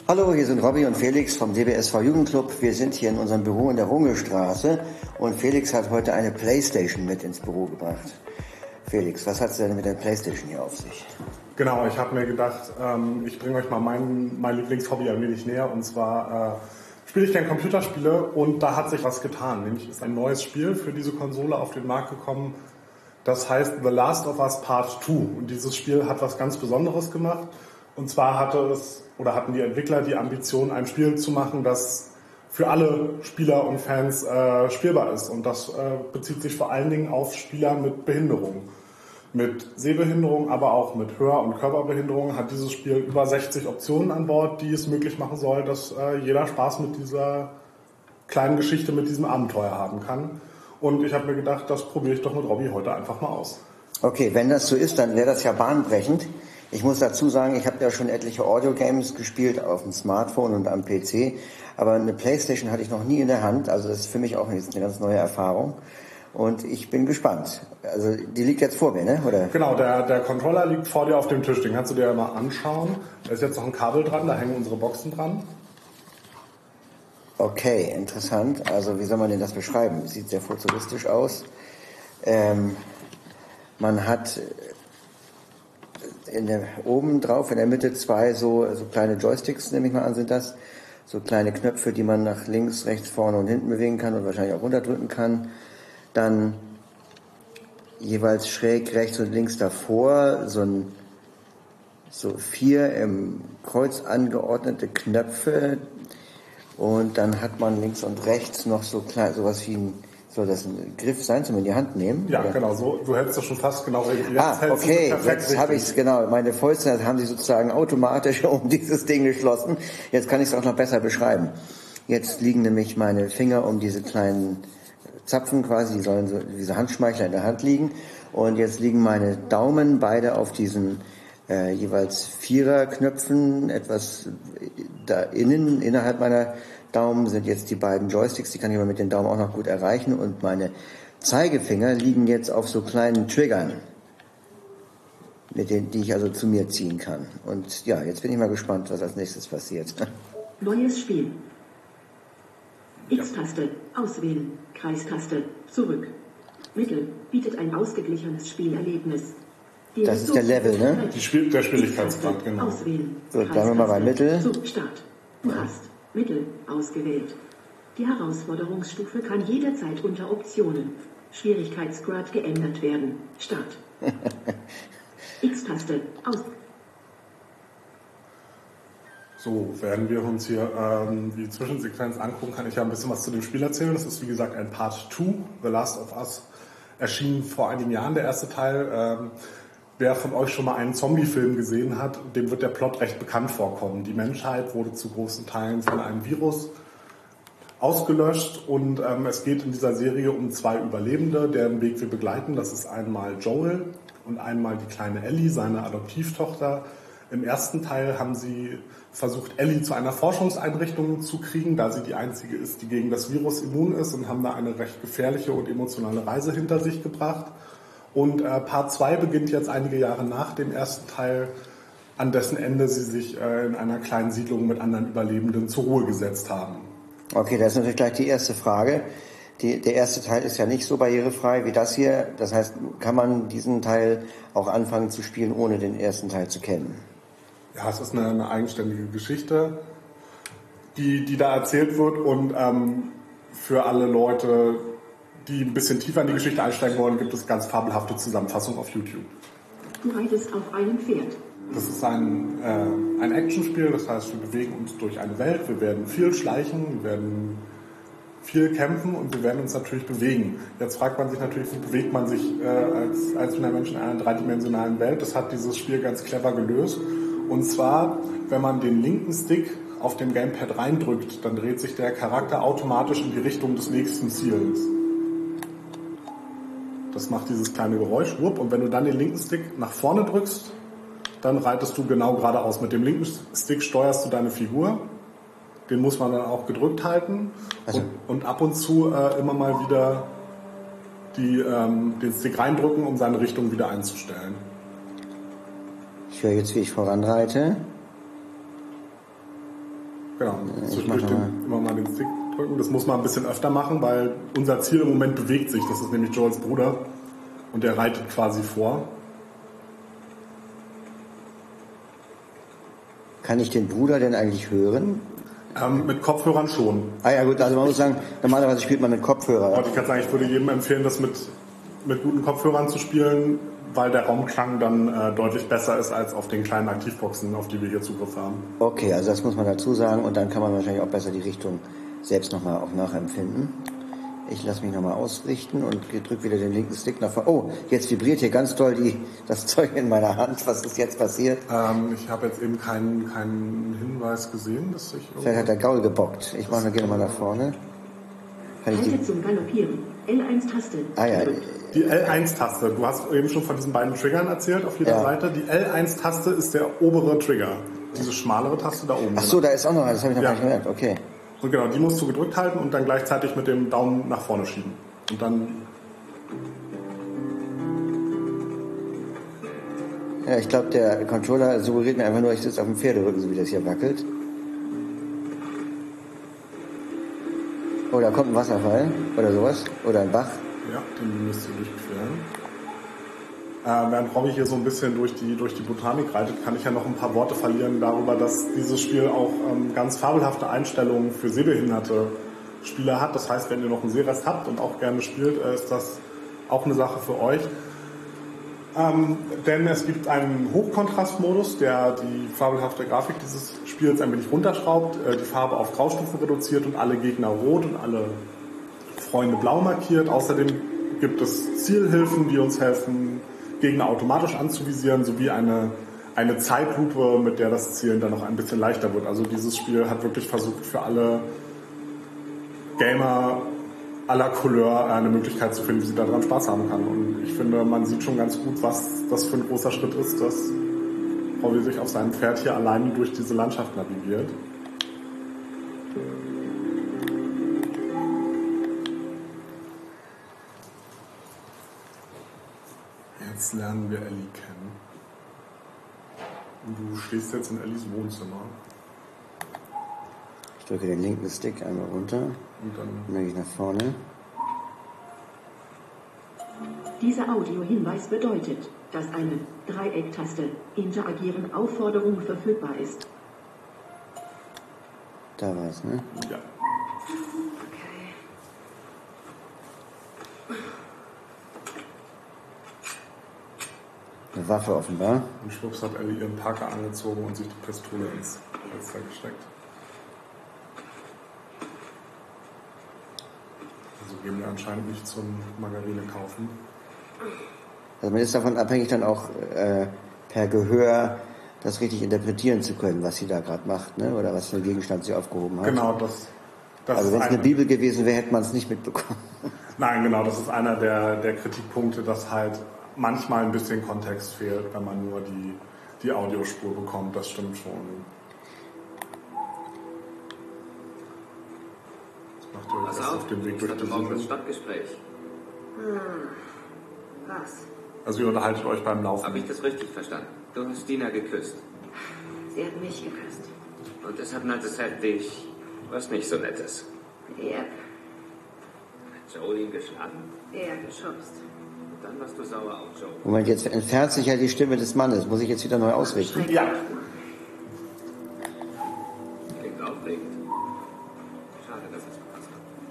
Hallo, hier sind Robby und Felix vom DBSV Jugendclub. Wir sind hier in unserem Büro in der Rungelstraße und Felix hat heute eine Playstation mit ins Büro gebracht. Felix, was hat es denn mit der Playstation hier auf sich? Genau, ich habe mir gedacht, ich bringe euch mal mein Lieblingshobby ein wenig näher, und zwar spiele ich gerne Computerspiele und da hat sich was getan. Nämlich ist ein neues Spiel für diese Konsole auf den Markt gekommen, das heißt The Last of Us Part 2, und dieses Spiel hat was ganz Besonderes gemacht, und zwar hatten die Entwickler die Ambition, ein Spiel zu machen, das für alle Spieler und Fans spielbar ist, und das bezieht sich vor allen Dingen auf Spieler mit Behinderung. Mit Sehbehinderung, aber auch mit Hör- und Körperbehinderung hat dieses Spiel über 60 Optionen an Bord, die es möglich machen soll, dass jeder Spaß mit dieser kleinen Geschichte, mit diesem Abenteuer haben kann. Und ich habe mir gedacht, das probiere ich doch mit Robby heute einfach mal aus. Okay, wenn das so ist, dann wäre das ja bahnbrechend. Ich muss dazu sagen, ich habe ja schon etliche Audio-Games gespielt auf dem Smartphone und am PC, aber eine Playstation hatte ich noch nie in der Hand, also das ist für mich auch jetzt eine ganz neue Erfahrung. Und ich bin gespannt. Also die liegt jetzt vor mir, ne? Oder? Genau, der Controller liegt vor dir auf dem Tisch. Den kannst du dir ja mal anschauen. Da ist jetzt noch ein Kabel dran, da hängen unsere Boxen dran. Okay, interessant. Also wie soll man denn das beschreiben? Sieht sehr futuristisch aus. Man hat oben drauf in der Mitte zwei so kleine Joysticks, nehme ich mal an, sind das. So kleine Knöpfe, die man nach links, rechts, vorne und hinten bewegen kann und wahrscheinlich auch runterdrücken kann. Dann jeweils schräg rechts und links davor so 4 im Kreuz angeordnete Knöpfe, und dann hat man links und rechts noch so klein, sowas wie soll das ein Griff sein, zum in die Hand nehmen? Ja, oder? Genau, so. Du hältst das schon fast genau richtig. Okay, jetzt habe ich es genau. Meine Fäuste haben sich sozusagen automatisch um dieses Ding geschlossen. Jetzt kann ich es auch noch besser beschreiben. Jetzt liegen nämlich meine Finger um diese kleinen Zapfen quasi, die sollen so diese Handschmeichler in der Hand liegen, und jetzt liegen meine Daumen beide auf diesen jeweils 4er Knöpfen, etwas da innerhalb meiner Daumen sind jetzt die beiden Joysticks, die kann ich aber mit den Daumen auch noch gut erreichen, und meine Zeigefinger liegen jetzt auf so kleinen Triggern, die ich also zu mir ziehen kann. Und ja, jetzt bin ich mal gespannt, was als nächstes passiert. Neues Spiel. X-Taste, auswählen, Kreistaste, zurück. Mittel, bietet ein ausgeglichenes Spielerlebnis. Das ist der Level, ne? Der Schwierigkeitsgrad, genau. Auswählen. So, bleiben wir mal bei Mittel. Start. Du hast Mittel ausgewählt. Die Herausforderungsstufe kann jederzeit unter Optionen Schwierigkeitsgrad geändert werden. Start. X-Taste, aus. So, während wir uns hier die Zwischensequenz angucken, kann ich ja ein bisschen was zu dem Spiel erzählen. Das ist wie gesagt ein Part 2, The Last of Us, erschien vor einigen Jahren, der erste Teil. Wer von euch schon mal einen Zombie-Film gesehen hat, dem wird der Plot recht bekannt vorkommen. Die Menschheit wurde zu großen Teilen von einem Virus ausgelöscht, und es geht in dieser Serie um 2 Überlebende, deren Weg wir begleiten. Das ist einmal Joel und einmal die kleine Ellie, seine Adoptivtochter. Im ersten Teil haben sie versucht, Ellie zu einer Forschungseinrichtung zu kriegen, da sie die einzige ist, die gegen das Virus immun ist, und haben da eine recht gefährliche und emotionale Reise hinter sich gebracht. Und Part 2 beginnt jetzt einige Jahre nach dem ersten Teil, an dessen Ende sie sich in einer kleinen Siedlung mit anderen Überlebenden zur Ruhe gesetzt haben. Okay, das ist natürlich gleich die erste Frage. Der erste Teil ist ja nicht so barrierefrei wie das hier. Das heißt, kann man diesen Teil auch anfangen zu spielen, ohne den ersten Teil zu kennen? Ja, es ist eine eigenständige Geschichte, die da erzählt wird, und für alle Leute, die ein bisschen tiefer in die Geschichte einsteigen wollen, gibt es ganz fabelhafte Zusammenfassungen auf YouTube. Du reitest auf einem Pferd. Das ist ein Actionspiel, das heißt, wir bewegen uns durch eine Welt, wir werden viel schleichen, wir werden viel kämpfen und wir werden uns natürlich bewegen. Jetzt fragt man sich natürlich, wie bewegt man sich als einzelner Mensch in einer dreidimensionalen Welt? Das hat dieses Spiel ganz clever gelöst. Und zwar, wenn man den linken Stick auf dem Gamepad reindrückt, dann dreht sich der Charakter automatisch in die Richtung des nächsten Ziels. Das macht dieses kleine Geräusch, wupp, und wenn du dann den linken Stick nach vorne drückst, dann reitest du genau geradeaus. Mit dem linken Stick steuerst du deine Figur. Den muss man dann auch gedrückt halten, also, und ab und zu immer mal wieder den Stick reindrücken, um seine Richtung wieder einzustellen. Ich höre jetzt, wie ich voranreite. Genau, zwischendurch immer mal den Stick drücken. Das muss man ein bisschen öfter machen, weil unser Ziel im Moment bewegt sich. Das ist nämlich Joels Bruder und der reitet quasi vor. Kann ich den Bruder denn eigentlich hören? Mit Kopfhörern schon. Ah ja gut, also man muss sagen, normalerweise spielt man mit Kopfhörer. Und ich kann sagen, ich würde jedem empfehlen, das mit guten Kopfhörern zu spielen, weil der Raumklang dann deutlich besser ist als auf den kleinen Aktivboxen, auf die wir hier Zugriff haben. Okay, also das muss man dazu sagen und dann kann man wahrscheinlich auch besser die Richtung selbst nochmal auch nachempfinden. Ich lasse mich nochmal ausrichten und drücke wieder den linken Stick nach vorne. Oh, jetzt vibriert hier ganz doll das Zeug in meiner Hand. Was ist jetzt passiert? Ich habe jetzt eben keinen Hinweis gesehen, dass ich... Vielleicht hat der Gaul gebockt. Ich gehe nochmal nach vorne. Halte zum Galoppieren. L1-Taste. Ah ja. Die L1-Taste. Du hast eben schon von diesen beiden Triggern erzählt auf jeder Seite. Die L1-Taste ist der obere Trigger. Diese schmalere Taste da oben. Ach so, da ist auch noch eine. Das habe ich noch gar nicht gemerkt. Okay. Und genau, die musst du gedrückt halten und dann gleichzeitig mit dem Daumen nach vorne schieben. Und dann... Ja, ich glaube, der Controller suggeriert mir einfach nur, ich sitze auf dem Pferderücken, so wie das hier wackelt. Oh, da kommt ein Wasserfall oder sowas. Oder ein Bach. Ja, den müsst ihr durchqueren. Während Robby hier so ein bisschen durch die Botanik reitet, kann ich ja noch ein paar Worte verlieren darüber, dass dieses Spiel auch ganz fabelhafte Einstellungen für sehbehinderte Spieler hat. Das heißt, wenn ihr noch einen Sehrest habt und auch gerne spielt, ist das auch eine Sache für euch. Denn es gibt einen Hochkontrastmodus, der die fabelhafte Grafik dieses Spiels ein wenig runterschraubt, die Farbe auf Graustufe reduziert und alle Gegner rot und alle Freunde blau markiert. Außerdem gibt es Zielhilfen, die uns helfen, Gegner automatisch anzuvisieren, sowie eine Zeitlupe, mit der das Zielen dann noch ein bisschen leichter wird. Also dieses Spiel hat wirklich versucht, für alle Gamer aller Couleur eine Möglichkeit zu finden, wie sie daran Spaß haben kann. Und ich finde, man sieht schon ganz gut, was das für ein großer Schritt ist, dass Robby sich auf seinem Pferd hier allein durch diese Landschaft navigiert. Jetzt lernen wir Ellie kennen. Und du stehst jetzt in Ellies Wohnzimmer. Ich drücke den linken Stick einmal runter und dann gehe ich nach vorne. Dieser Audiohinweis bedeutet, dass eine Dreiecktaste Interagieren Aufforderung verfügbar ist. Da war es, ne? Ja. Eine Waffe offenbar. Und schwupps hat Ellie ihren Parker angezogen und sich die Pistole ins Fenster gesteckt. Also gehen wir anscheinend nicht zum Margarine kaufen. Also man ist davon abhängig, dann auch per Gehör das richtig interpretieren zu können, was sie da gerade macht, ne? Oder was für einen Gegenstand sie aufgehoben hat. Genau, das also wenn es eine Bibel gewesen wäre, hätte man es nicht mitbekommen. Nein, genau, das ist einer der Kritikpunkte, dass halt manchmal ein bisschen Kontext fehlt, wenn man nur die Audiospur bekommt. Das stimmt schon. Das macht ihr euch erst auf den Weg durch die Siedlung. Stadtgespräch. Was? Also ihr unterhaltet euch beim Laufen. Habe ich das richtig verstanden? Du hast Dina geküsst. Sie hat mich geküsst. Und deshalb nannte Seth dich was nicht so Nettes. Yep. Hat Joel ihn geschlagen? Er geschubst. Und dann warst du sauer auf Joel. Moment, jetzt entfernt sich ja die Stimme des Mannes. Muss ich jetzt wieder neu ausrichten? Ja. Klingt aufregend. Schade, dass es verpasst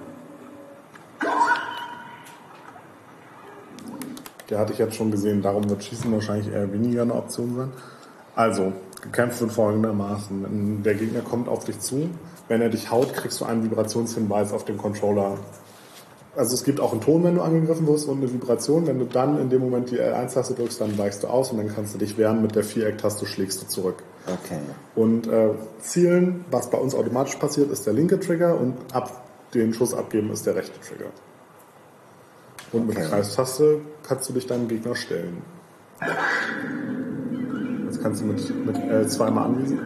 hat. Der hatte ich jetzt schon gesehen, darum wird Schießen wahrscheinlich eher weniger eine Option sein. Also, gekämpft wird folgendermaßen. Der Gegner kommt auf dich zu. Wenn er dich haut, kriegst du einen Vibrationshinweis auf dem Controller. Also es gibt auch einen Ton, wenn du angegriffen wirst und eine Vibration. Wenn du dann in dem Moment die L1-Taste drückst, dann weichst du aus und dann kannst du dich wehren. Mit der Viereck-Taste schlägst du zurück. Okay. Und Zielen, was bei uns automatisch passiert, ist der linke Trigger und den Schuss abgeben ist der rechte Trigger. Und mit Kreistaste kannst du dich deinem Gegner stellen. Jetzt kannst du mit L2 mal anwiesen.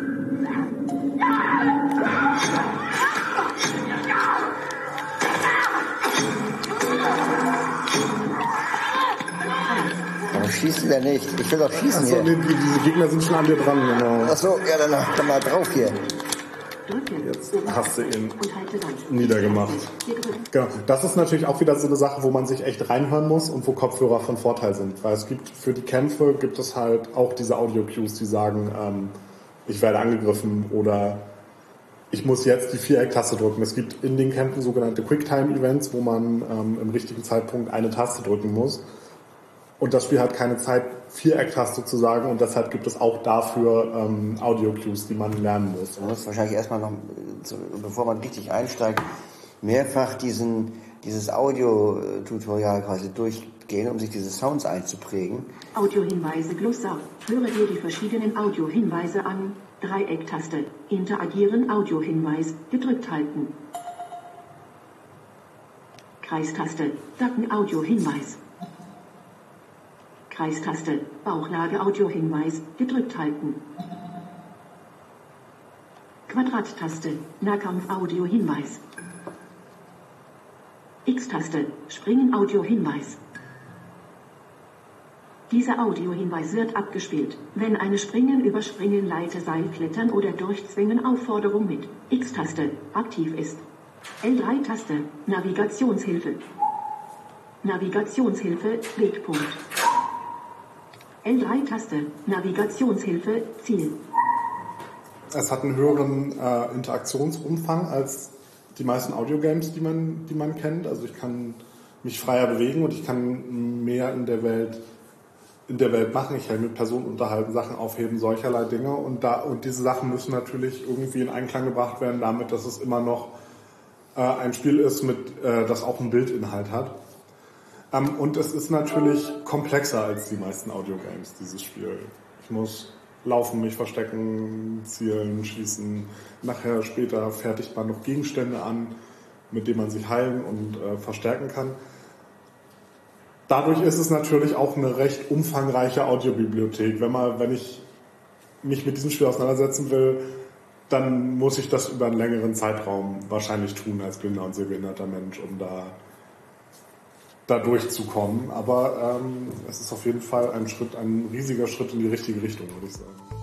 Aber schießen wir nicht. Ich will doch schießen Achso, hier. nee, diese Gegner sind schon an dir dran, genau. Achso, ja, dann mal drauf hier. Drücke. Jetzt hast du ihn Und halte dann. niedergemacht. Genau. Das ist natürlich auch wieder so eine Sache, wo man sich echt reinhören muss und wo Kopfhörer von Vorteil sind. Weil es gibt für die Kämpfe gibt es halt auch diese Audio-Cues, die sagen, ich werde angegriffen oder ich muss jetzt die Viereck-Taste drücken. Es gibt in den Kämpfen sogenannte Quicktime-Events, wo man im richtigen Zeitpunkt eine Taste drücken muss. Und das Spiel hat keine Zeit, Viereck-Taste zu sagen und deshalb gibt es auch dafür Audio-Cues, die man lernen muss. Man muss wahrscheinlich erstmal noch, bevor man richtig einsteigt, mehrfach dieses Audio-Tutorial quasi durchgehen, um sich diese Sounds einzuprägen. Audiohinweise Glossar. Höre dir die verschiedenen Audiohinweise an. Dreiecktaste. Interagieren Audiohinweis. Gedrückt halten. Kreistaste. Dacken Audiohinweis. Kreistaste. Bauchlage Audiohinweis. Gedrückt halten. Quadrattaste. Nahkampf Audiohinweis. X-Taste. Springen Audiohinweis. Dieser Audiohinweis wird abgespielt, wenn eine Springen, Überspringen, Leiter, Seil, Klettern oder Durchzwingen Aufforderung mit X-Taste aktiv ist. L3-Taste. Navigationshilfe. Navigationshilfe. Wegpunkt. L3-Taste. Navigationshilfe. Ziel. Es hat einen höheren Interaktionsumfang als die meisten Audiogames, die man kennt. Also ich kann mich freier bewegen und ich kann mehr in der Welt machen. Ich kann mit Personen unterhalten, Sachen aufheben, solcherlei Dinge. Und diese Sachen müssen natürlich irgendwie in Einklang gebracht werden damit, dass es immer noch ein Spiel ist, das auch einen Bildinhalt hat. Und es ist natürlich komplexer als die meisten Audiogames, dieses Spiel. Ich muss laufen, mich verstecken, zielen, schießen. Nachher, später fertigt man noch Gegenstände an, mit denen man sich heilen und verstärken kann. Dadurch ist es natürlich auch eine recht umfangreiche Audiobibliothek. Wenn ich mich mit diesem Spiel auseinandersetzen will, dann muss ich das über einen längeren Zeitraum wahrscheinlich tun als blinder und sehbehinderter Mensch, um da durchzukommen. Aber es ist auf jeden Fall ein riesiger Schritt in die richtige Richtung, würde ich sagen.